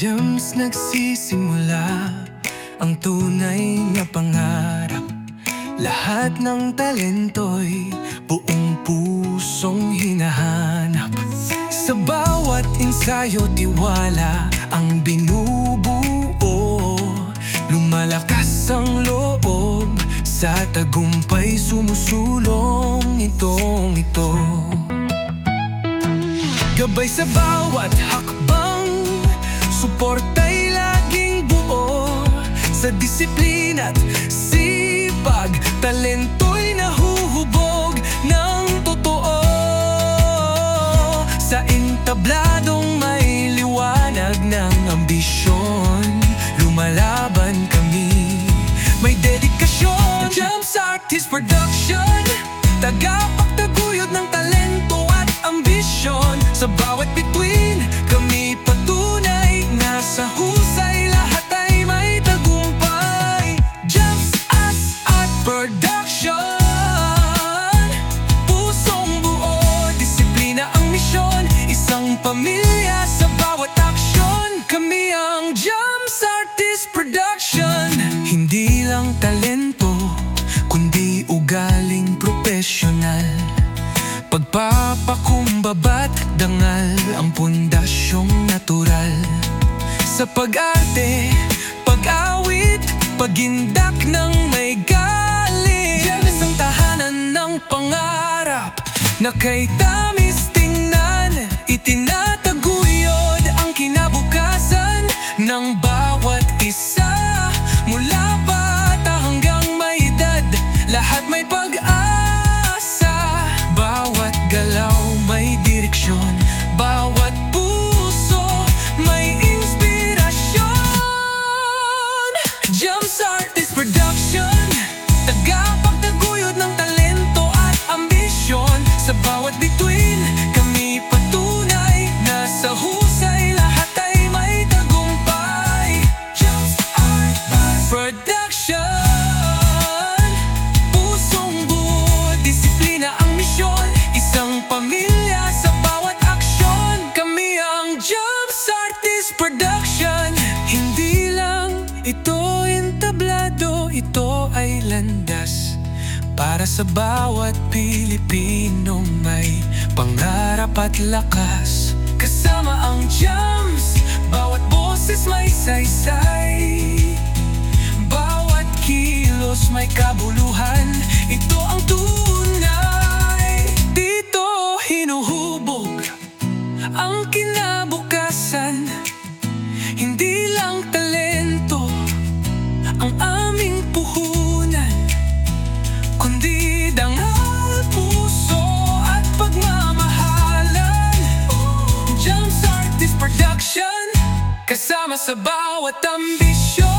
Gems nagsisimula ang tunay na pangarap. Lahat ng talento'y buong pusong hinahanap. Sa bawat ensayo, tiwala ang binubuo. Lumalakas ang loob, sa tagumpay sumusulong itong ito. Gabay sa bawat hakbang, suporta'y laging buo. Sa disiplina't sipag, talento'y nahuhubog ng totoo. Sa entabladong may liwanag ng ambisyon, lumalaban kami, may dedikasyon. Gems Artist Production, tagapagtaguyod ng talento at ambisyon. Sa bawat bituin, kami patunay na sa husay lahat ay may tagumpay. Gems Art Production, pusong buo, disiplina ang misyon, isang pamilya sa bawat aksyon. Kami ang Gems Artist Production. Hindi lang talento, kundi ugaling profesional. Pagpapakumbaba't dangal ang pundasyong natural. Sa pag-arte, pag-awit, pagindak ng may galing. Gems ang tahanan ng pangarap na kay tamis tingnan. Itinataguyod ang kinabukasan ng bawat isa. Mula bata hanggang may edad, lahat may pag-asa. Bawat galaw may direksyon, bawat puso may inspirasyon. Gems Artist Production, tagapagtaguyod ng talento at ambisyon. Sa bawat bituin, kami patunay na sa husay lahat ay may tagumpay. Gems Artist Production, pusong buo, disiplina ang misyon, isang pamilya sa bawat aksyon. Kami ang Gems Artist Production. Hindi lang ito entablado, ito ay landas para sa bawat Pilipinong may pangarap at lakas. Kasama ang Gems, bawat boses may saysay, bawat kilos may kabuluhan. Ito ang tunay, dito hinuhubog ang kinabukasan. Hindi lang talento ang aming puhunan, kundi dangal, puso at pagmamahalan. Gems Artist Production, kasama sa bawat ambisyon.